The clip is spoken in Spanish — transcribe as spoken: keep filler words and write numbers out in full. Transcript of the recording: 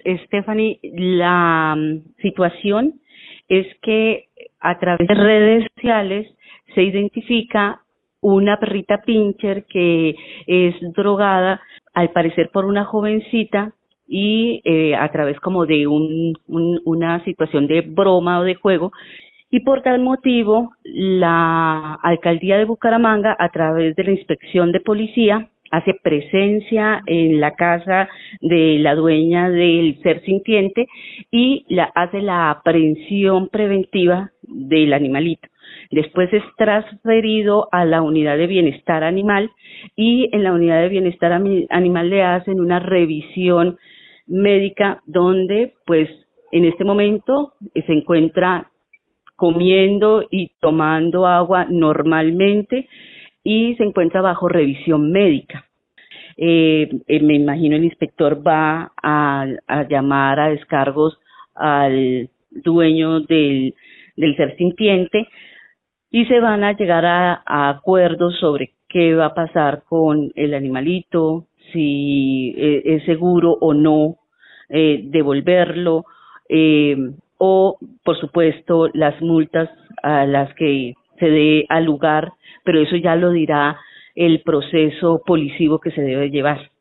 Stephanie, la um, situación es que a través de redes sociales se identifica una perrita pincher que es drogada, al parecer por una jovencita, y eh, a través como de un, un, una situación de broma o de juego, y por tal motivo la alcaldía de Bucaramanga, a través de la inspección de policía, hace presencia en la casa de la dueña del ser sintiente y la, hace la aprehensión preventiva del animalito. Después es transferido a la unidad de bienestar animal, y en la unidad de bienestar animal le hacen una revisión médica donde pues en este momento se encuentra comiendo y tomando agua normalmente y se encuentra bajo revisión médica. Eh, eh, me imagino el inspector va a, a llamar a descargos al dueño del, del ser sintiente y se van a llegar a, a acuerdos sobre qué va a pasar con el animalito, si eh, es seguro o no eh, devolverlo, eh, o por supuesto las multas a las que se dé al lugar, pero eso ya lo dirá el proceso policivo que se debe llevar.